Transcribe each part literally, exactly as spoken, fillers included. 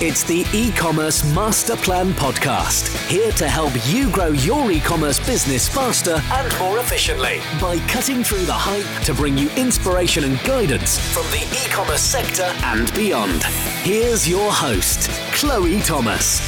It's the E-commerce Master Plan podcast, here to help you grow your e-commerce business faster and more efficiently by cutting through the hype to bring you inspiration and guidance from the e-commerce sector and beyond. Here's your host, Chloe Thomas.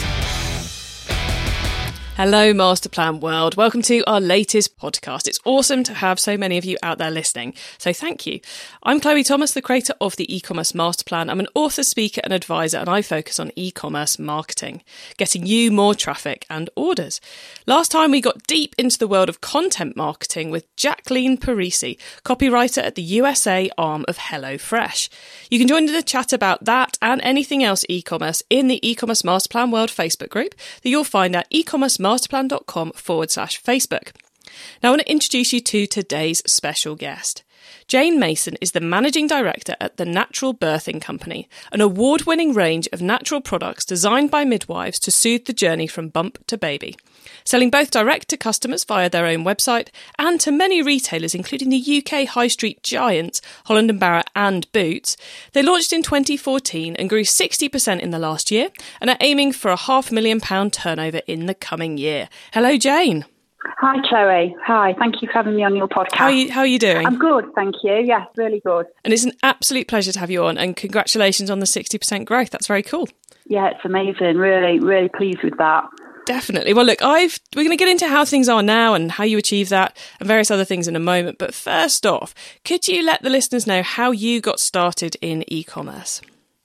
Hello, Master Plan world. Welcome to our latest podcast. It's awesome to have so many of you out there listening, so thank you. I'm Chloe Thomas, the creator of the E-commerce Master Plan. I'm an author, speaker and advisor, and I focus on e-commerce marketing, getting you more traffic and orders. Last time we got deep into the world of content marketing with Jacqueline Parisi, copywriter at the U S A arm of HelloFresh. You can join the chat about that and anything else e-commerce in the E-commerce Master Plan World Facebook group that you'll find at e-commerce masterplan.com forward slash Facebook. Now I want to introduce you to today's special guest. Jane Mason is the Managing Director at The Natural Birthing Company, an award-winning range of natural products designed by midwives to soothe the journey from bump to baby. Selling both direct to customers via their own website and to many retailers, including the U K high street giants Holland and Barrett and Boots, they launched in twenty fourteen and grew sixty percent in the last year and are aiming for a half million pound turnover in the coming year. Hello, Jane. Hi, Chloe. Hi. Thank you for having me on your podcast. How are you, how are you doing? I'm good, thank you. Yes, really good. And it's an absolute pleasure to have you on, and congratulations on the sixty percent growth. That's very cool. Yeah, it's amazing. Really, really pleased with that. Definitely. Well, look, I've we're going to get into how things are now and how you achieve that and various other things in a moment. But first off, could you let the listeners know how you got started in e-commerce?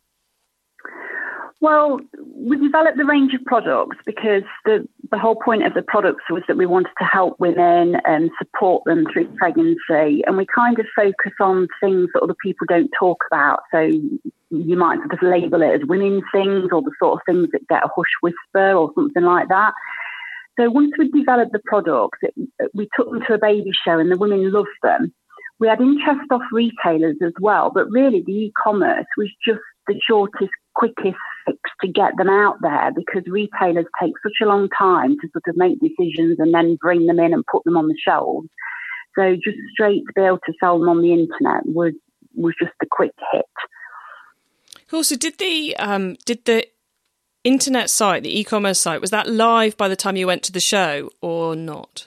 Well, we developed the range of products because the, the whole point of the products was that we wanted to help women and support them through pregnancy. And we kind of focus on things that other people don't talk about. So you might sort of label it as women's things or the sort of things that get a hush whisper or something like that. So once we developed the products, it, we took them to a baby show and the women loved them. We had interest off retailers as well, but really the e-commerce was just the shortest, quickest fix to get them out there because retailers take such a long time to sort of make decisions and then bring them in and put them on the shelves. So just straight to be able to sell them on the internet was was just a quick hit. Cool. So did the um, did the internet site, the e-commerce site, was that live by the time you went to the show or not?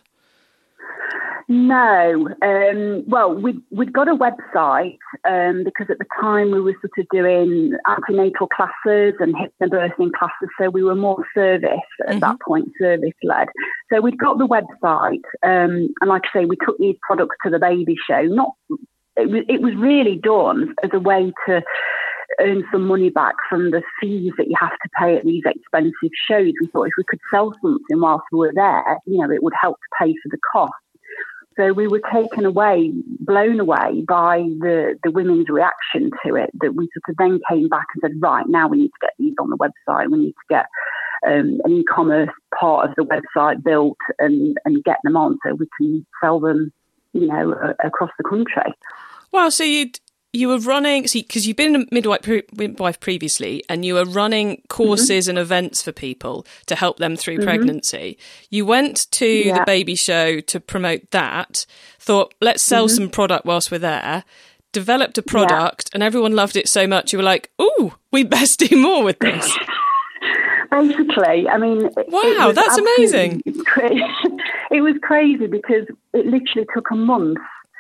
No. Um, well, we'd, we'd got a website um, because at the time we were sort of doing antenatal classes and hypnobirthing classes, so we were more service at mm-hmm. that point, service-led. So we'd got the website, um, and like I say, we took these products to the baby show. Not, it was, it was really done as a way to earn some money back from the fees that you have to pay at these expensive shows. We thought if we could sell something whilst we were there, you know, it would help to pay for the cost. So we were taken away, blown away by the, the women's reaction to it, that we sort of then came back and said, right, now we need to get these on the website. We need to get um, an e-commerce part of the website built and, and get them on so we can sell them, you know, uh, across the country. Wow, so you'd... You were running, because you've been a midwife, pre- midwife previously, and you were running courses mm-hmm. and events for people to help them through mm-hmm. pregnancy. You went to yeah. the baby show to promote that, thought, let's sell mm-hmm. some product whilst we're there, developed a product, yeah. and everyone loved it so much, you were like, ooh, we best do more with this. Basically, I mean... Wow, that's amazing. Crazy. It was crazy because it literally took a month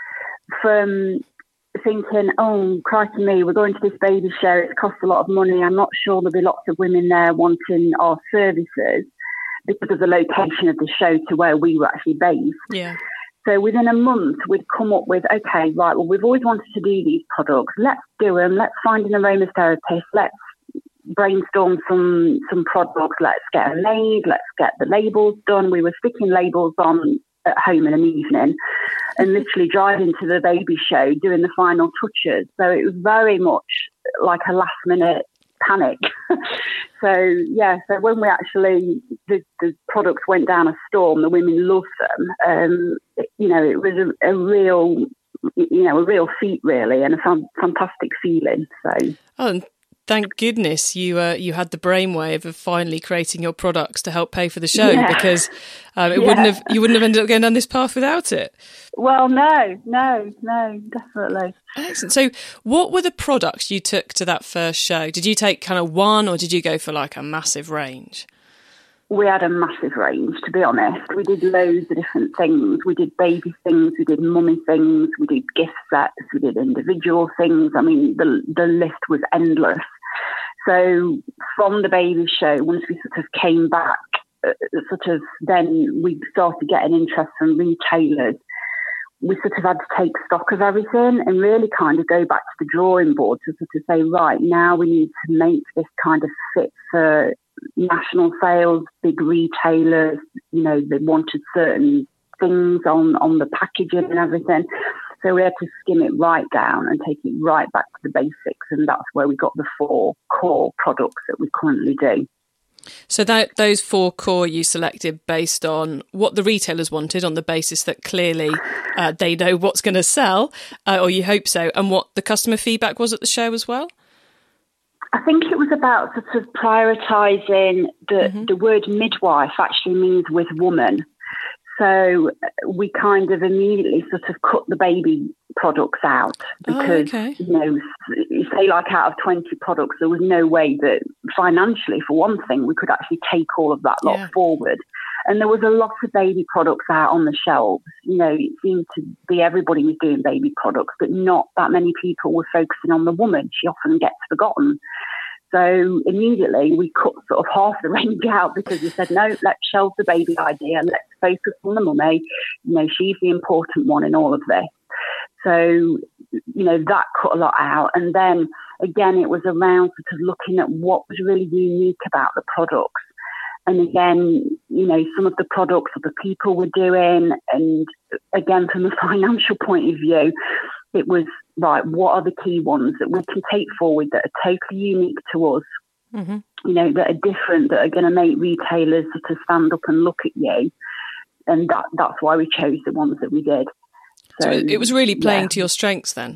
from... thinking, oh, crikey me, we're going to this baby show, it costs a lot of money, I'm not sure there'll be lots of women there wanting our services because of the location of the show to where we were actually based. Yeah. So within a month, we'd come up with, okay, right, well, we've always wanted to do these products, let's do them, let's find an aromatherapist, let's brainstorm some, some products, let's get them made, let's get the labels done. We were sticking labels on at home in an evening and literally driving to the baby show doing the final touches. So it was very much like a last minute panic. So yeah, so when we actually the, the products went down a storm, the women loved them. Um, it, you know, it was a, a real, you know, a real feat really, and a fan, fantastic feeling. So oh, thank goodness you uh, you had the brainwave of finally creating your products to help pay for the show, yeah. because um, it yeah. wouldn't have you wouldn't have ended up going down this path without it. Well, no, no, no, definitely. Excellent. So, what were the products you took to that first show? Did you take kind of one, or did you go for like a massive range? We had a massive range, to be honest. We did loads of different things. We did baby things, we did mummy things, we did gift sets, we did individual things. I mean, the the list was endless. So from the baby show, once we sort of came back, uh, sort of then we started getting interest from retailers. We sort of had to take stock of everything and really kind of go back to the drawing board to sort of say, right, now we need to make this kind of fit for national sales, big retailers. You know, they wanted certain things on, on the packaging and everything. So we had to skim it right down and take it right back to the basics. And that's where we got the four core products that we currently do. So that those four core you selected based on what the retailers wanted, on the basis that clearly uh, they know what's going to sell, uh, or you hope so, and what the customer feedback was at the show as well? I think it was about sort of prioritising the, mm-hmm. the word midwife actually means with woman. So we kind of immediately sort of cut the baby products out because, oh, okay. you know, say like out of twenty products, there was no way that financially, for one thing, we could actually take all of that lot yeah. forward. And there was a lot of baby products out on the shelves. You know, it seemed to be everybody was doing baby products, but not that many people were focusing on the woman. She often gets forgotten. So immediately we cut sort of half the range out because we said, no, let's shelve the baby idea. Let's focus on the mummy. You know, she's the important one in all of this. So, you know, that cut a lot out. And then again, it was around sort of looking at what was really unique about the products. And again, you know, some of the products that the people were doing. And again, from a financial point of view, it was, right, what are the key ones that we can take forward that are totally unique to us, mm-hmm. you know, that are different, that are going to make retailers sort of stand up and look at you. And that that's why we chose the ones that we did. So, so it was really playing yeah. to your strengths then,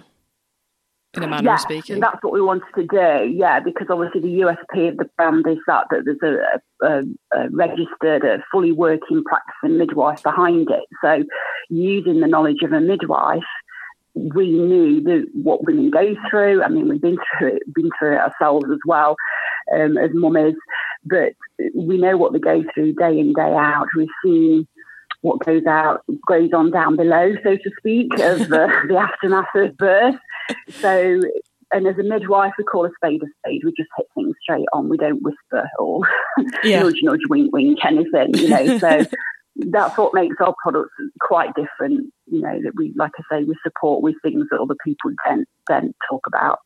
in a manner yeah, of speaking. And that's what we wanted to do, yeah, because obviously the U S P of the brand is that, that there's a, a, a registered, a fully working practicing midwife behind it. So using the knowledge of a midwife, we knew the, what women go through. I mean, we've been through it, been through it ourselves as well um, as mummies, but we know what they go through day in, day out. We've seen what goes out, goes on down below, so to speak, of uh, the aftermath of birth. So, and as a midwife, we call a spade a spade. We just hit things straight on. We don't whisper or yeah. nudge, nudge, wink, wink, anything, you know. So that's what makes our products quite different, you know, that we, like I say, we support with things that other people don't, don't talk about.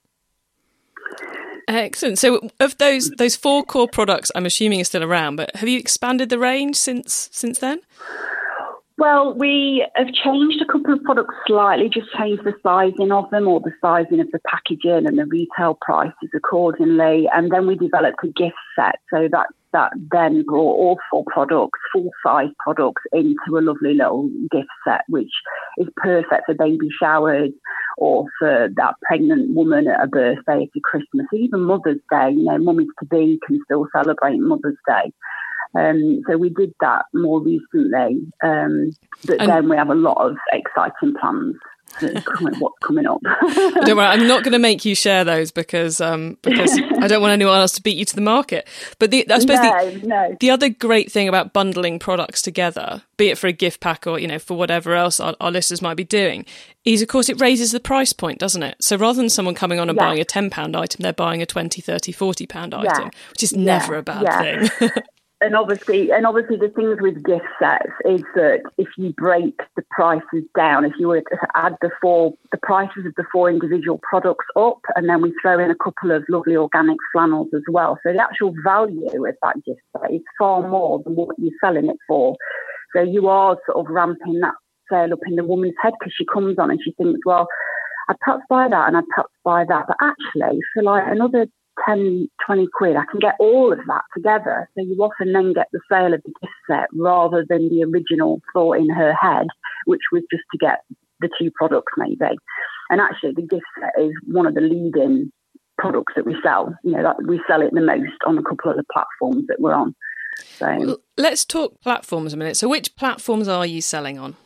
Excellent. So of those those four core products, I'm assuming are still around, but have you expanded the range since since then? Well, we have changed a couple of products slightly, just changed the sizing of them or the sizing of the packaging and the retail prices accordingly. And then we developed a gift set. So that, that then brought all four products, full-size products, into a lovely little gift set, which is perfect for baby showers or for that pregnant woman at a birthday, at a Christmas, even Mother's Day. You know, mummies-to-be can still celebrate Mother's Day. Um, so we did that more recently, um, but and then we have a lot of exciting plans for what's coming up. Don't worry, I'm not going to make you share those because um, because I don't want anyone else to beat you to the market. But the, I suppose no, the, no. the other great thing about bundling products together, be it for a gift pack or, you know, for whatever else our, our listeners might be doing, is, of course, it raises the price point, doesn't it? So rather than someone coming on and yeah. buying a ten pound item, they're buying a twenty, thirty, forty pound item, yeah. which is yeah. never a bad yeah. thing. And obviously, and obviously, the things with gift sets is that if you break the prices down, if you were to add the four, the prices of the four individual products up, and then we throw in a couple of lovely organic flannels as well. So the actual value of that gift set is far more than what you're selling it for. So you are sort of ramping that sale up in the woman's head because she comes on and she thinks, well, I'd perhaps buy that and I'd perhaps buy that, but actually, for like another ten, twenty quid, I can get all of that together. So you often then get the sale of the gift set rather than the original thought in her head, which was just to get the two products maybe. And actually the gift set is one of the leading products that we sell. You know, that we sell it the most on a couple of the platforms that we're on. So well, let's talk platforms a minute. So which platforms are you selling on?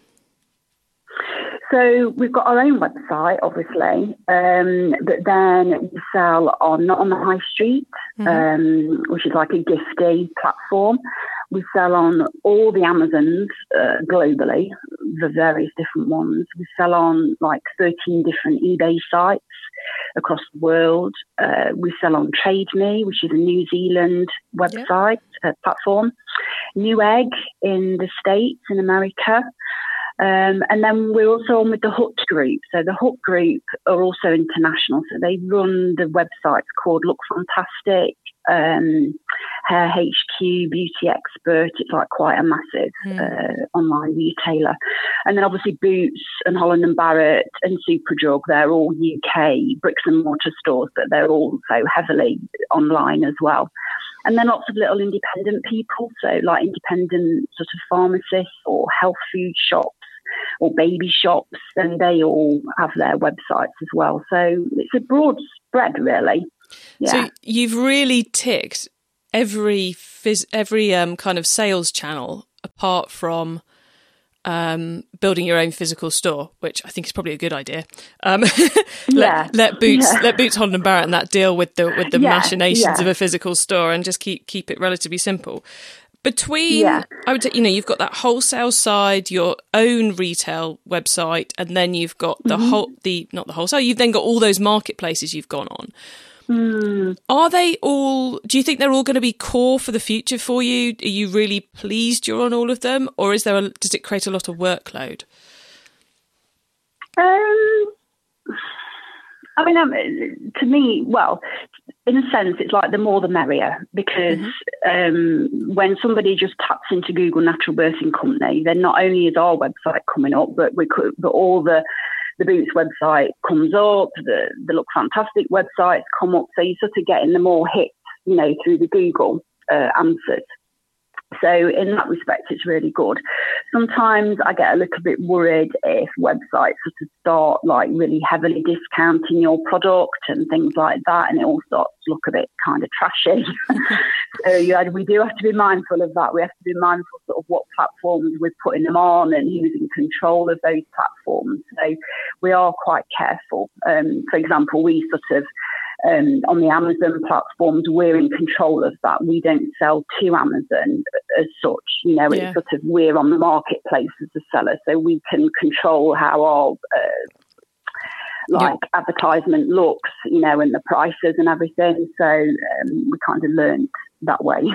So we've got our own website, obviously, um, but then we sell on Not on the High Street, mm-hmm. um, which is like a gifty platform. We sell on all the Amazons uh, globally, the various different ones. We sell on like thirteen different eBay sites across the world. Uh, we sell on Trade Me, which is a New Zealand website yep. uh, platform. Newegg in the States, in America. Um, and then we're also on with the Hut Group. So the Hut Group are also international. So they run the websites called Look Fantastic, um, Hair H Q, Beauty Expert. It's like quite a massive mm. uh, online retailer. And then obviously Boots and Holland and Barrett and Superdrug, they're all U K bricks and mortar stores, but they're also heavily online as well. And then lots of little independent people, so like independent sort of pharmacists or health food shops or baby shops, and they all have their websites as well. So it's a broad spread, really. Yeah. So you've really ticked every phys- every um, kind of sales channel apart from um, building your own physical store, which I think is probably a good idea. Um, let, yeah. let Boots yeah. let Boots Holland and Barrett and that deal with the with the yeah. machinations yeah. of a physical store and just keep keep it relatively simple. Between, yeah. I would say, you know, you've got that wholesale side, your own retail website, and then you've got the mm-hmm. whole, the not the wholesale. You've then got all those marketplaces you've gone on. Mm. Are they all? Do you think they're all going to be core for the future for you? Are you really pleased you're on all of them, or is there? A, does it create a lot of workload? Um, I mean, um, to me, well. In a sense, it's like the more the merrier, because mm-hmm. um, when somebody just taps into Google Natural Birthing Company, then not only is our website coming up, but we could, but all the the Boots website comes up, the the Look Fantastic websites come up, so you're sort of getting the more hits, you know, through the Google uh, answers. So in that respect, it's really good. Sometimes I get a little bit worried if websites sort of start like really heavily discounting your product and things like that, and it all starts to look a bit kind of trashy. So yeah, we do have to be mindful of that. We have to be mindful sort of what platforms we're putting them on and who's in control of those platforms. So we are quite careful. Um, for example, we sort of Um, on the Amazon platforms, we're in control of that. We don't sell to Amazon as such. You know, yeah. it's sort of we're on the marketplace as a seller, so we can control how our uh, like yep. advertisement looks, you know, and the prices and everything. So um, we kind of learned that way.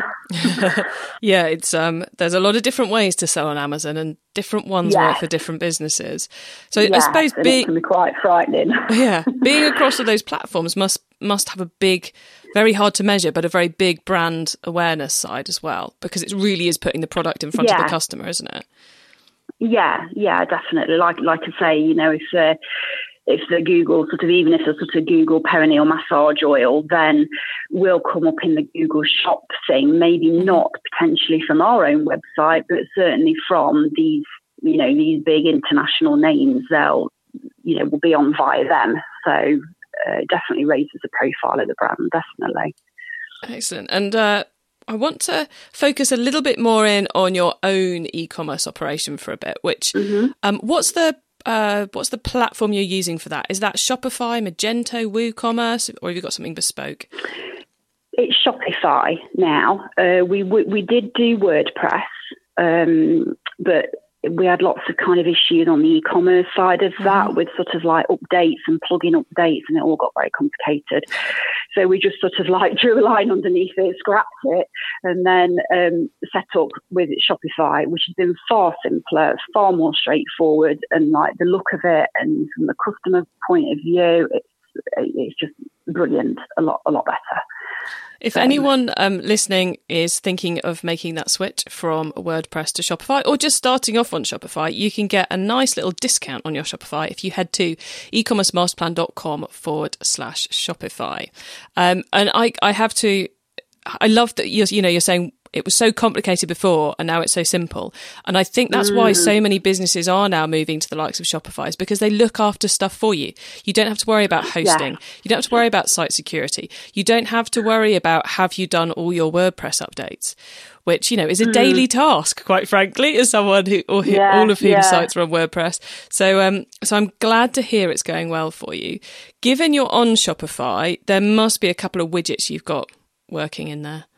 yeah, it's um, there's a lot of different ways to sell on Amazon, and different ones yes. work for different businesses. So yes, I suppose and being it can be quite frightening. yeah, being across all those platforms must must have a big, very hard to measure, but a very big brand awareness side as well, because it really is putting the product in front yeah. of the customer, isn't it? Yeah, yeah, definitely. Like like I say, you know, if uh, if the Google sort of, even if it's sort of Google perineal massage oil, then will come up in the Google shop thing, maybe not potentially from our own website, but certainly from these, you know, these big international names, they'll, you know, will be on via them. So uh, definitely raises the profile of the brand, definitely. Excellent. And uh, I want to focus a little bit more in on your own e-commerce operation for a bit, which mm-hmm. um, what's the Uh, what's the platform you're using for that? Is that Shopify, Magento, WooCommerce, or have you got something bespoke? It's Shopify now. Uh, we we did do WordPress, um, but we had lots of kind of issues on the e-commerce side of that mm-hmm. with sort of like updates and plugin updates, and it all got very complicated. So we just sort of like drew a line underneath it, scrapped it, and then um, set up with Shopify, which has been far simpler, far more straightforward, and like the look of it and from the customer point of view, it's it's just brilliant, a lot a lot better. If anyone um, listening is thinking of making that switch from WordPress to Shopify, or just starting off on Shopify, you can get a nice little discount on your Shopify if you head to ecommercemasterplan.com forward slash Shopify. Um, and I, I have to, I love that you're, you know, you're saying it was so complicated before and now it's so simple. And I think that's mm. why so many businesses are now moving to the likes of Shopify, is because they look after stuff for you. You don't have to worry about hosting. Yeah. You don't have to worry about site security. You don't have to worry about, have you done all your WordPress updates, which, you know, is a mm. daily task, quite frankly, as someone who, or who yeah, all of whose yeah. sites are on WordPress. So, um, so I'm glad to hear it's going well for you. Given you're on Shopify, there must be a couple of widgets you've got working in there.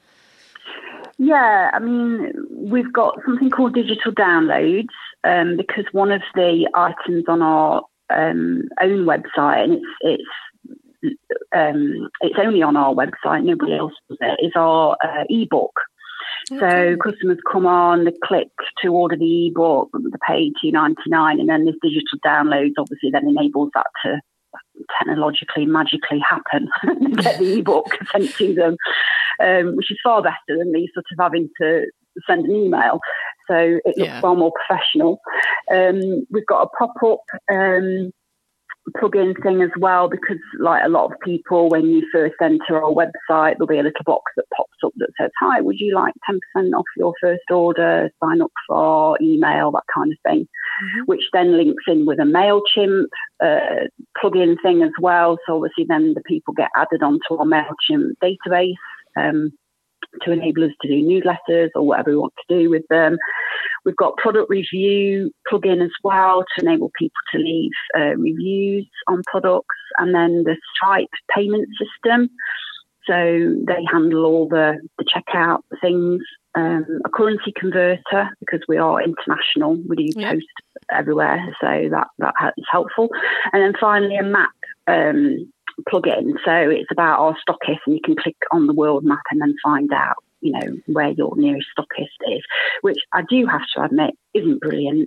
Yeah, I mean, we've got something called digital downloads, um, because one of the items on our um, own website, and it's it's um, it's only on our website, nobody else does it, is our uh, ebook. Okay. So customers come on, they click to order the ebook, they pay two dollars and ninety-nine cents, and then this digital downloads obviously then enables that to technologically, magically happen and get the ebook sent to them, um, which is far better than me sort of having to send an email. So it looks yeah. far more professional. Um, we've got a pop-up um, plug-in thing as well, because like a lot of people, when you first enter our website, there'll be a little box that pops up that says, hi, would you like ten percent off your first order, sign up for email, that kind of thing, mm-hmm. which then links in with a MailChimp uh, plug-in thing as well. So obviously then the people get added onto our MailChimp database um, to enable us to do newsletters or whatever we want to do with them. We've got product review plugin as well to enable people to leave uh, reviews on products, and then the Stripe payment system. So they handle all the, the checkout things. Um, a currency converter, because we are international, we do yeah. post everywhere, so that, that is helpful. And then finally a map um, plugin. So it's about our stockists, and you can click on the world map and then find out, you know, where your nearest stockist is, which I do have to admit isn't brilliant.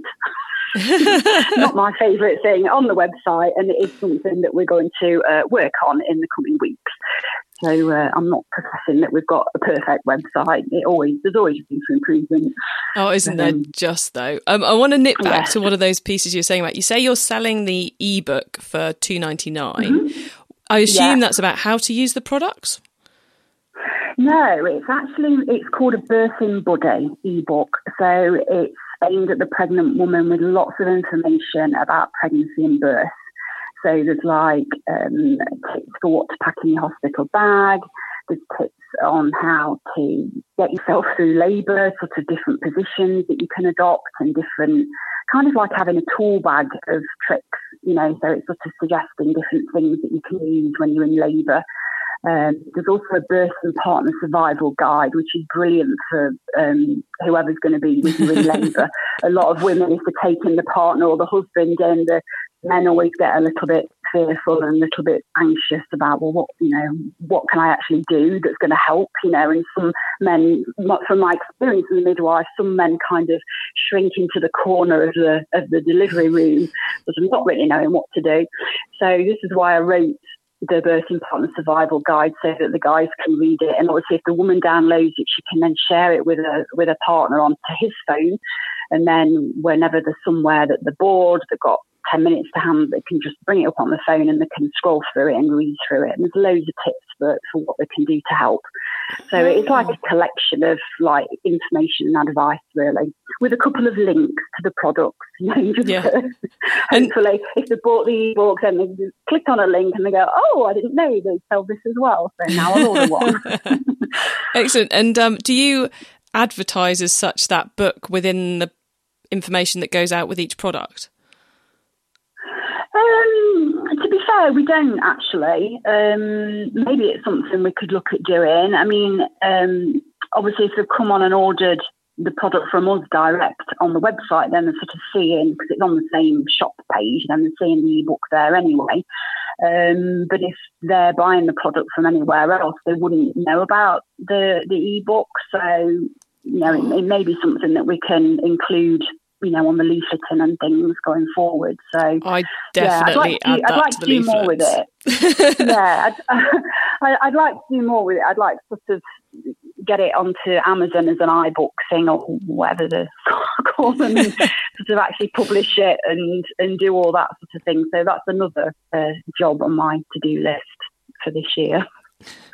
Not my favourite thing on the website, and it is something that we're going to uh, work on in the coming weeks. So uh, I'm not professing that we've got a perfect website. It always there's always room for improvement. Oh, isn't um, there just though? Um, I want to nip back yeah. to one of those pieces you were saying about. You say you're selling the ebook for two dollars and ninety-nine cents. Mm-hmm. I assume yeah. that's about how to use the products. No, it's actually, it's called a Birthing Buddy ebook. So it's aimed at the pregnant woman with lots of information about pregnancy and birth. So there's like um, tips for what to pack in your hospital bag. There's tips on how to get yourself through labour, sort of different positions that you can adopt, and different, kind of like having a tool bag of tricks, you know, so it's sort of suggesting different things that you can use when you're in labour. Um, there's also a birth and partner survival guide, which is brilliant for um, whoever's going to be with you in labour. A lot of women, if they're taking the partner or the husband in, the men always get a little bit fearful and a little bit anxious about, well, what, you know, what can I actually do that's going to help, you know, and some men, from my experience as a midwife, some men kind of shrink into the corner of the, of the delivery room, sort of not really knowing what to do. So this is why I wrote the Birthing Partner Survival Guide, so that the guys can read it, and obviously if the woman downloads it, she can then share it with a with a partner onto his phone, and then whenever there's somewhere that they're bored, they've got ten minutes to hand, they can just bring it up on the phone and they can scroll through it and read through it, and there's loads of tips for, for what they can do to help. So oh. it's like a collection of like information and advice, really, with a couple of links to the products, you know, just yeah. hopefully if they bought the ebook, then they just click on a link and they go, oh, I didn't know they sell this as well, so now I'll order one. Excellent. And um, do you advertise as such that book within the information that goes out with each product? Um, to be fair, we don't actually. Um, maybe it's something we could look at doing. I mean, um, obviously, if they've come on and ordered the product from us direct on the website, then they're sort of seeing, because it's on the same shop page, then they're seeing the ebook there anyway. Um, but if they're buying the product from anywhere else, they wouldn't know about the the ebook. So, you know, it, it may be something that we can include, you know, on the leafleting and things going forward. So I definitely yeah, I'd like to, add that I'd like to the to do leaflets. more with it. yeah, I'd, I'd like to do more with it. I'd like to sort of get it onto Amazon as an iBook thing or whatever they call them, and sort of actually publish it and, and do all that sort of thing. So that's another uh, job on my to-do list for this year.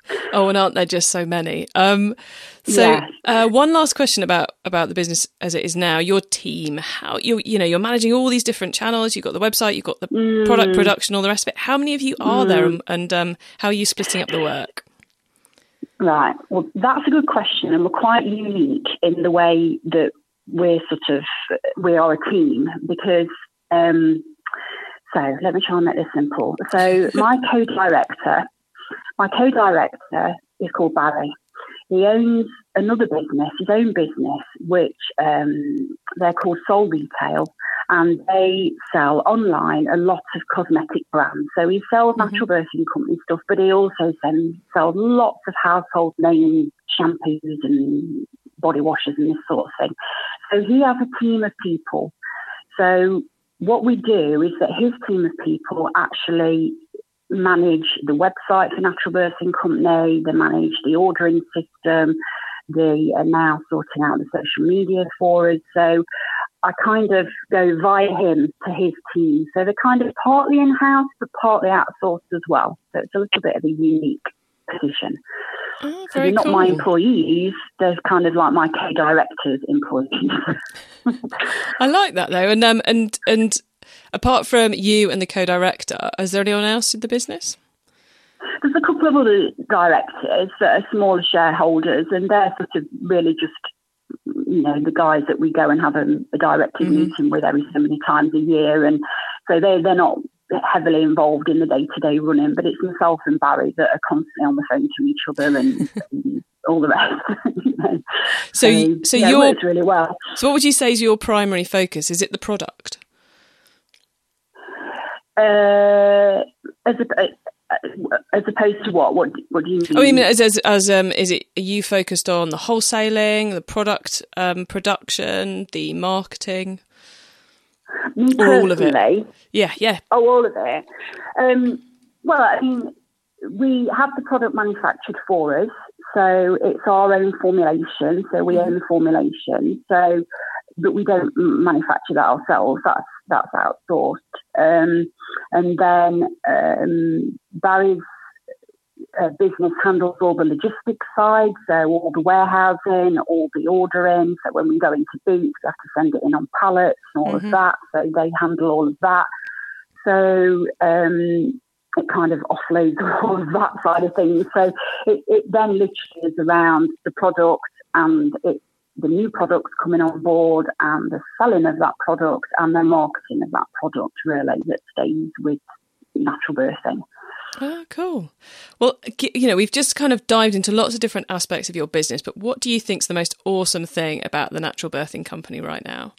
Oh, and aren't there just so many? Um, so, yeah. uh, one last question about about the business as it is now. Your team, how you you know you're managing all these different channels. You've got the website, you've got the mm. product production, all the rest of it. How many of you are mm. there, and, and um, how are you splitting up the work? Right. Well, that's a good question, and we're quite unique in the way that we're sort of we are a team because. Um, so let me try and make this simple. So my co-director, my co-director is called Barry. He owns another business, his own business, which um, they're called Soul Retail, and they sell online a lot of cosmetic brands. So he sells mm-hmm. natural birthing company stuff, but he also sends, sells lots of household name shampoos and body washes and this sort of thing. So he has a team of people. So what we do is that his team of people actually manage the website for Natural Birthing Company, they manage the ordering system, they are now sorting out the social media for us. So I kind of go via him to his team. So they're kind of partly in-house, but partly outsourced as well. So it's a little bit of a unique position. Oh, so they're not cool. my employees, they're kind of like my co-director's employees. I like that though. And um, and and apart from you and the co-director, is there anyone else in the business? There's a couple of other directors that are smaller shareholders, and they're sort of really just, you know, the guys that we go and have a, a director mm-hmm. meeting with every so many times a year. And so they're, they're not heavily involved in the day-to-day running, but it's myself and Barry that are constantly on the phone to each other and, and all the rest. You know. So, so, so yeah, your, it works really well. So what would you say is your primary focus? Is it the product? Uh, as a, as opposed to what? What What do you mean? I mean, as as, as um, is it? Are you focused on the wholesaling, the product um, production, the marketing, Me or all of it? Yeah, yeah. Oh, all of it. Um, well, I mean, we have the product manufactured for us, so it's our own formulation. So we own the formulation. So, but we don't manufacture that ourselves. That's that's outsourced. Um, and then um, Barry's uh, business handles all the logistics side, so all the warehousing, all the ordering. So when we go into boots, we have to send it in on pallets and all mm-hmm. of that. So they handle all of that. So um, it kind of offloads all of that side of things. So it, it then literally is around the product and it, the new products coming on board and the selling of that product and the marketing of that product, really, that stays with natural birthing. Oh, cool. Well, you know, we've just kind of dived into lots of different aspects of your business, but what do you think is the most awesome thing about the Natural Birthing Company right now?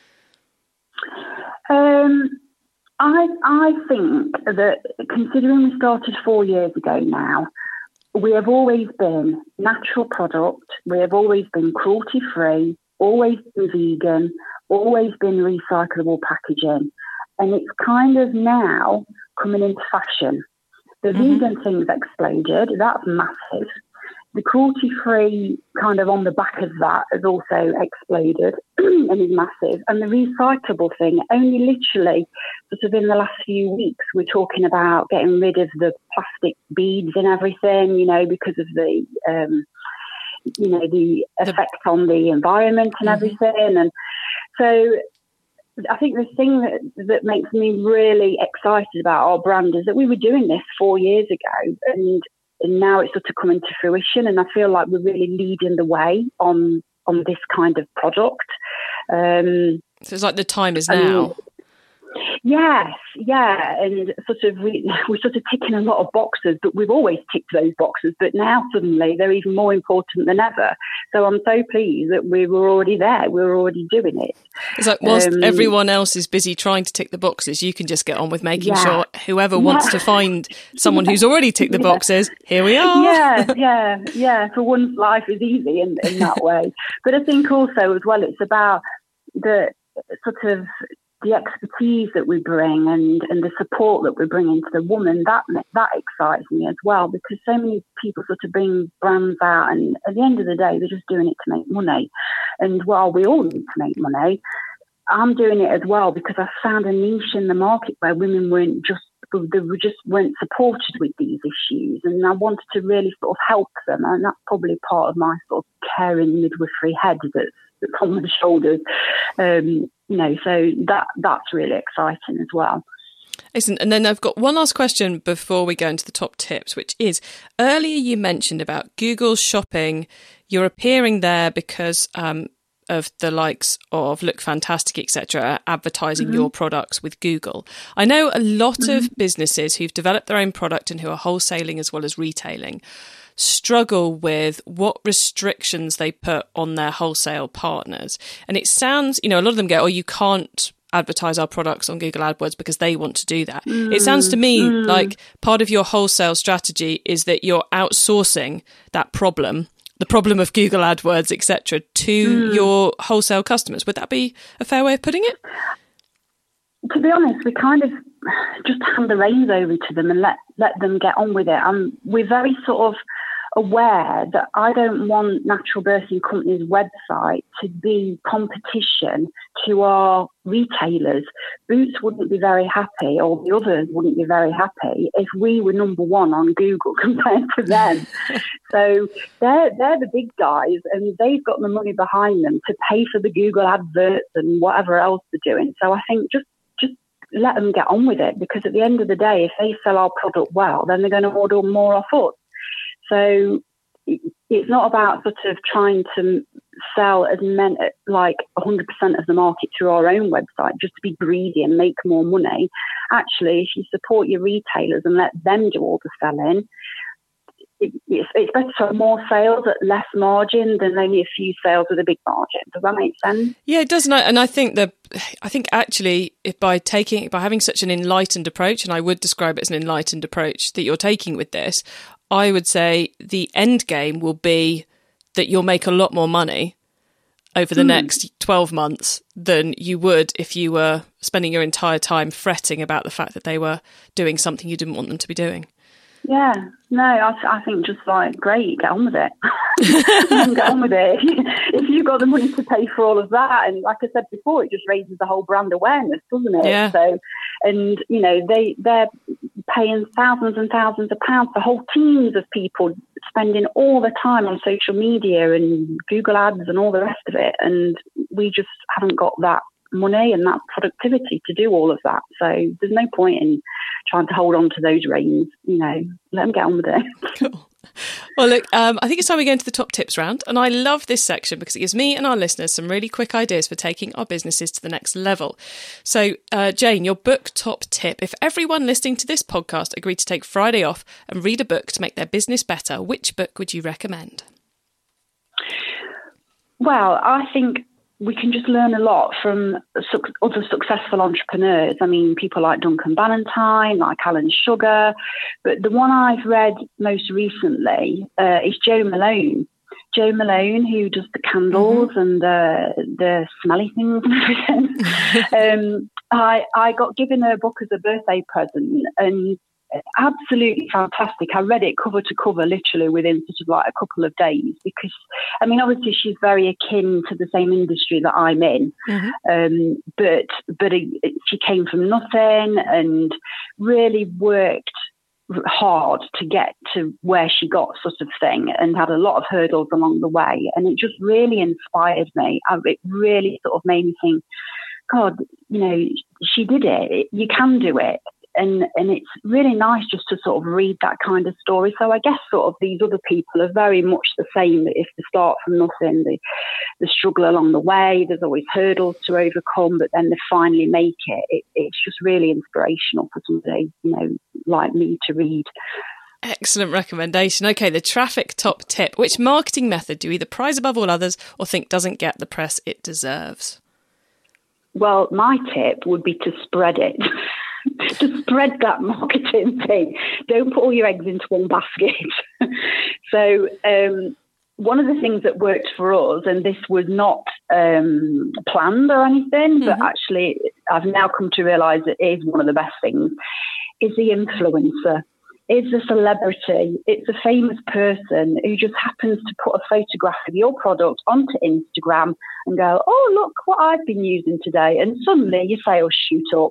Um, I I think that considering we started four years ago now, we have always been natural product. We have always been cruelty-free, always been vegan, always been recyclable packaging. And it's kind of now coming into fashion. The mm-hmm. vegan thing's exploded. That's massive. The cruelty-free kind of on the back of that has also exploded and is massive. And the recyclable thing, only literally sort of in the last few weeks, we're talking about getting rid of the plastic beads and everything, you know, because of the, um, you know, the effect on the environment and mm-hmm. everything. And so I think the thing that, that makes me really excited about our brand is that we were doing this four years ago and And now it's sort of coming to fruition, and I feel like we're really leading the way on on this kind of product. Um, so it's like the time is now. And, yes, yeah, and sort of we we're sort of ticking a lot of boxes, but we've always ticked those boxes. But now suddenly they're even more important than ever. So I'm so pleased that we were already there. We were already doing it. It's like whilst um, everyone else is busy trying to tick the boxes, you can just get on with making yeah. sure whoever yeah. wants to find someone who's already ticked the yeah. boxes, here we are. Yeah, yeah, yeah. For once, life is easy in, in that way. But I think also as well, it's about the sort of the expertise that we bring and, and the support that we bring into the woman, that that excites me as well, because so many people sort of bring brands out and at the end of the day, they're just doing it to make money. And while we all need to make money, I'm doing it as well because I found a niche in the market where women weren't just they were just weren't supported with these issues, and I wanted to really sort of help them, and that's probably part of my sort of caring midwifery head that's, that's on my shoulders. Um, you know, so that that's really exciting as well. Excellent. And then I've got one last question before we go into the top tips, which is, earlier you mentioned about Google Shopping. You're appearing there because um, of the likes of Look Fantastic, et cetera, advertising mm-hmm. your products with Google. I know a lot mm-hmm. of businesses who've developed their own product and who are wholesaling as well as retailing struggle with what restrictions they put on their wholesale partners. And it sounds, you know, a lot of them go, oh, you can't advertise our products on Google AdWords because they want to do that. Mm, it sounds to me mm. like part of your wholesale strategy is that you're outsourcing that problem, the problem of Google AdWords, et cetera, to mm. your wholesale customers. Would that be a fair way of putting it? To be honest, we kind of just hand the reins over to them and let, let them get on with it. And we're very sort of aware that I don't want Natural Birthing Company's website to be competition to our retailers. Boots wouldn't be very happy, or the others wouldn't be very happy if we were number one on Google compared to them. So they're they're the big guys, and they've got the money behind them to pay for the Google adverts and whatever else they're doing. So I think just just let them get on with it, because at the end of the day, if they sell our product well, then they're going to order more off us. So it's not about sort of trying to sell as many, like one hundred percent of the market through our own website just to be greedy and make more money. Actually, if you support your retailers and let them do all the selling, it, it's, it's better to have more sales at less margin than only a few sales with a big margin. Does that make sense? Yeah, it does. And I think that I think actually, if by taking by having such an enlightened approach, and I would describe it as an enlightened approach that you're taking with this, I would say the end game will be that you'll make a lot more money over the mm. next twelve months than you would if you were spending your entire time fretting about the fact that they were doing something you didn't want them to be doing. Yeah, no, I, I think just like, great, get on with it. Get on with it. If, you, if you've got the money to pay for all of that, and like I said before, it just raises the whole brand awareness, doesn't it? Yeah. So, and you know, they they're paying thousands and thousands of pounds for whole teams of people spending all the time on social media and Google ads and all the rest of it, and we just haven't got that money and that productivity to do all of that. So there's no point in trying to hold on to those reins. You know, let them get on with it. Cool. Well, look, um, I think it's time we go into the top tips round. And I love this section because it gives me and our listeners some really quick ideas for taking our businesses to the next level. So, uh, Jane, your book top tip. If everyone listening to this podcast agreed to take Friday off and read a book to make their business better, which book would you recommend? Well, I think we can just learn a lot from su- other successful entrepreneurs. I mean, people like Duncan Bannatyne, like Alan Sugar. But the one I've read most recently uh, is Jo Malone. Jo Malone, who does the candles mm-hmm. and the the smelly things and everything. um, I, I got given her book as a birthday present, and absolutely fantastic. I read it cover to cover, literally within sort of like a couple of days, because, I mean, obviously she's very akin to the same industry that I'm in, mm-hmm. um, but but it, it, she came from nothing and really worked hard to get to where she got, sort of thing, and had a lot of hurdles along the way. And it just really inspired me. I, it really sort of made me think, God, you know, she did it. You can do it. And and it's really nice just to sort of read that kind of story. So I guess sort of these other people are very much the same. If they start from nothing, they, they struggle along the way. There's always hurdles to overcome, but then they finally make it. it. It's just really inspirational for somebody, you know, like me to read. Excellent recommendation. Okay, the traffic top tip. Which marketing method do you either prize above all others or think doesn't get the press it deserves? Well, my tip would be to spread it. To spread that marketing thing. Don't put all your eggs into one basket. So um, one of the things that worked for us, and this was not um, planned or anything, mm-hmm. but actually I've now come to realise it is one of the best things, is the influencer. It's a celebrity. It's a famous person who just happens to put a photograph of your product onto Instagram and go, oh, oh, look what I've been using today. And suddenly your sales shoot up.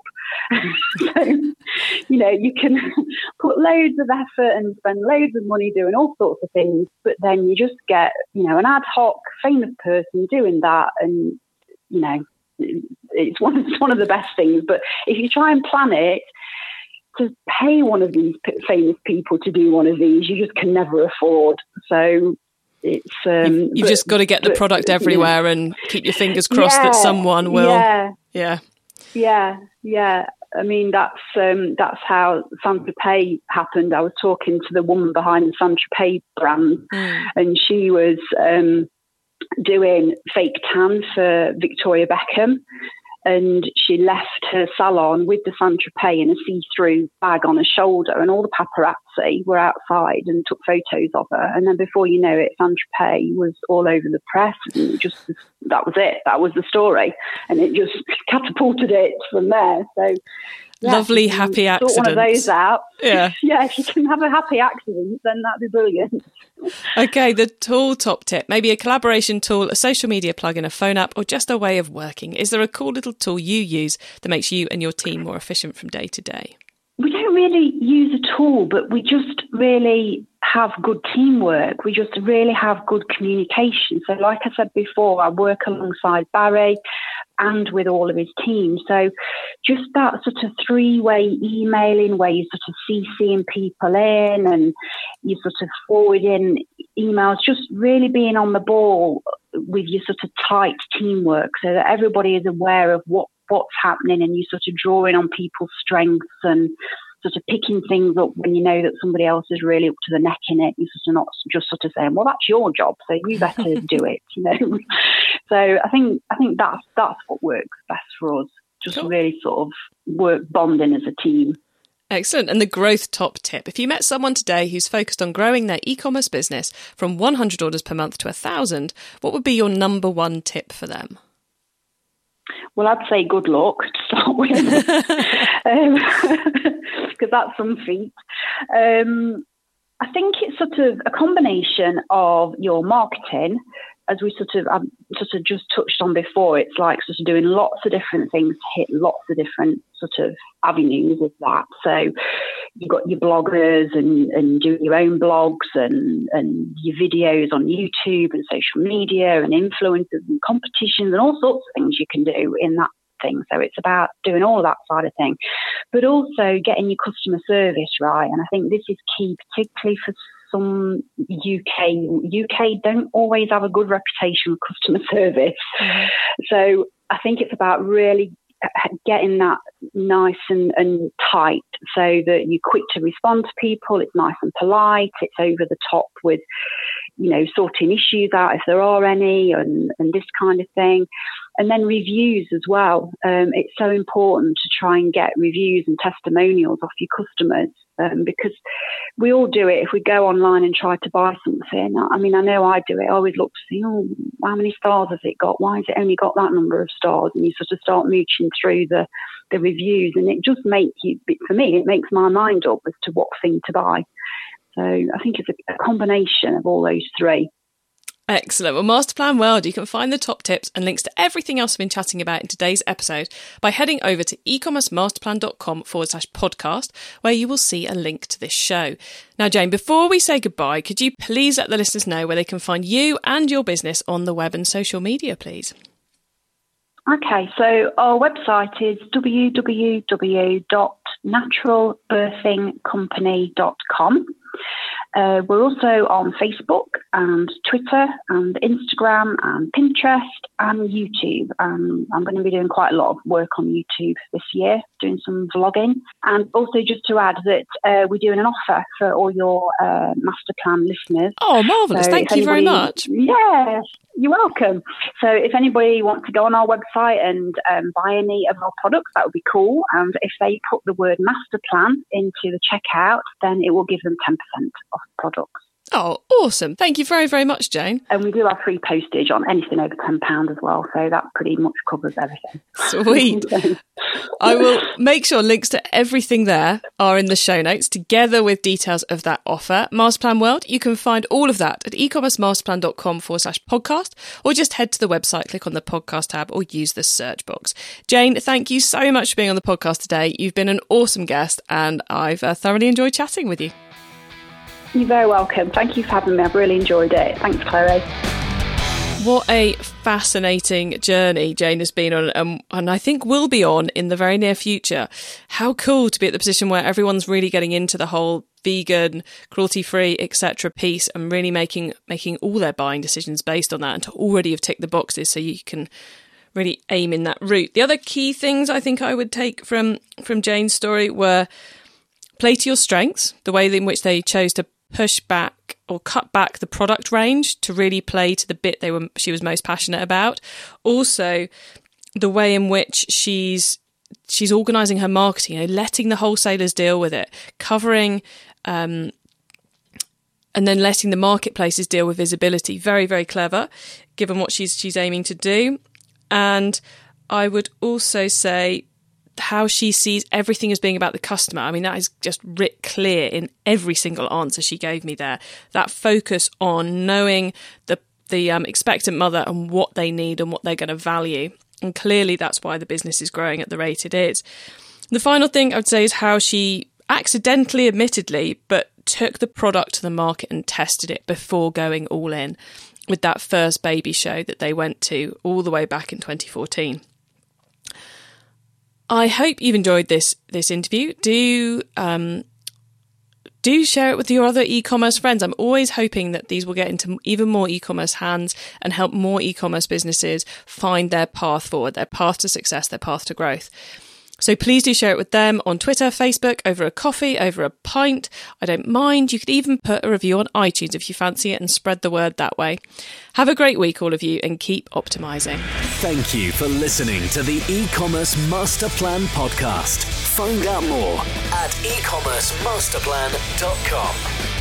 So, you know, you can put loads of effort and spend loads of money doing all sorts of things, but then you just get, you know, an ad hoc famous person doing that. And, you know, it's one, it's one of the best things. But if you try and plan it, to pay one of these famous people to do one of these, you just can never afford. So it's um, you've, you've but, just got to get the but, product everywhere, yeah. and keep your fingers crossed yeah, that someone will. Yeah, yeah, yeah, yeah. I mean, that's um, that's how Saint-Tropez happened. I was talking to the woman behind the Saint-Tropez brand, mm. and she was um, doing fake tan for Victoria Beckham. And she left her salon with the Saint-Tropez in a see-through bag on her shoulder, and all the paparazzi were outside and took photos of her. And then before you know it, Saint-Tropez was all over the press, and just that was it. That was the story, and it just catapulted it from there. So, yeah, lovely, happy accident. Sort one of those out. Yeah, yeah. If you can have a happy accident, then that'd be brilliant. Okay, the tool top tip, maybe a collaboration tool, a social media plugin, a phone app, or just a way of working. Is there a cool little tool you use that makes you and your team more efficient from day to day? We don't really use a tool, but we just really have good teamwork. We just really have good communication. So like I said before, I work alongside Barry and with all of his team. So just that sort of three-way emailing where you're sort of CCing people in and you're sort of forwarding emails, just really being on the ball with your sort of tight teamwork so that everybody is aware of what, what's happening, and you sort of drawing on people's strengths and sort of picking things up when you know that somebody else is really up to the neck in it. You're sort of not just sort of saying, well, that's your job, so you better do it, you know. So I think I think that's that's what works best for us. Just cool. Really sort of work bonding as a team. Excellent. And the growth top tip. If you met someone today who's focused on growing their e-commerce business from one hundred orders per month to one thousand, what would be your number one tip for them? Well, I'd say good luck to start with, because um, that's some feat. Um, I think it's sort of a combination of your marketing, as we sort of um, sort of just touched on before. It's like sort of doing lots of different things to hit lots of different sort of avenues of that. So you've got your bloggers and, and doing your own blogs and, and your videos on YouTube and social media and influencers and competitions and all sorts of things you can do in that thing. So it's about doing all of that side of thing, but also getting your customer service right. And I think this is key, particularly for some U K. U K don't always have a good reputation with customer service. Mm-hmm. So I think it's about really getting that nice and, and tight so that you're quick to respond to people. It's nice and polite. It's over the top with, you know, sorting issues out if there are any and, and this kind of thing. And then reviews as well. Um, it's so important to try and get reviews and testimonials off your customers um, because we all do it. If we go online and try to buy something, I mean, I know I do it. I always look to see, oh, how many stars has it got? Why has it only got that number of stars? And you sort of start mooching through the, the reviews, and it just makes you, for me, it makes my mind up as to what thing to buy. So I think it's a, a combination of all those three. Excellent. Well, Masterplan World, you can find the top tips and links to everything else we've been chatting about in today's episode by heading over to ecommercemasterplan.com forward slash podcast, where you will see a link to this show. Now, Jane, before we say goodbye, could you please let the listeners know where they can find you and your business on the web and social media, please? Okay, so our website is w w w dot natural birthing company dot com. Uh, we're also on Facebook and Twitter and Instagram and Pinterest and YouTube. Um, I'm going to be doing quite a lot of work on YouTube this year, doing some vlogging. And also just to add that uh, we're doing an offer for all your uh, Masterplan listeners. Oh, marvellous. So Thank you anybody, very much. Yes, you're welcome. So if anybody wants to go on our website and um, buy any of our products, that would be cool. And if they put the word Masterplan into the checkout, then it will give them ten percent off products. Oh, awesome. Thank you very, very much, Jane. And we do have free postage on anything over ten pounds as well. So that pretty much covers everything. Sweet. I will make sure links to everything there are in the show notes, together with details of that offer. Masterplan World, you can find all of that at ecommercemasterplan.com forward slash podcast, or just head to the website, click on the podcast tab, or use the search box. Jane, thank you so much for being on the podcast today. You've been an awesome guest, and I've uh, thoroughly enjoyed chatting with you. You're very welcome. Thank you for having me. I've really enjoyed it. Thanks, Chloe. What a fascinating journey Jane has been on, um, and I think will be on in the very near future. How cool to be at the position where everyone's really getting into the whole vegan, cruelty-free, et cetera piece, and really making making all their buying decisions based on that, and to already have ticked the boxes so you can really aim in that route. The other key things I think I would take from, from Jane's story were play to your strengths, the way in which they chose to push back or cut back the product range to really play to the bit they were she was most passionate about. Also, the way in which she's she's organising her marketing, you know, letting the wholesalers deal with it, covering um, and then letting the marketplaces deal with visibility. Very, very clever, given what she's she's aiming to do. And I would also say how she sees everything as being about the customer. I mean, that is just writ clear in every single answer she gave me there. That focus on knowing the the um, expectant mother and what they need and what they're going to value. And clearly that's why the business is growing at the rate it is. The final thing I would say is how she accidentally, admittedly, but took the product to the market and tested it before going all in with that first baby show that they went to all the way back in twenty fourteen. I hope you've enjoyed this this interview. Do um, do share it with your other e-commerce friends. I'm always hoping that these will get into even more e-commerce hands and help more e-commerce businesses find their path forward, their path to success, their path to growth. So please do share it with them on Twitter, Facebook, over a coffee, over a pint. I don't mind. You could even put a review on iTunes if you fancy it and spread the word that way. Have a great week, all of you, and keep optimizing. Thank you for listening to the E-Commerce Master Plan podcast. Find out more at e commerce master plan dot com.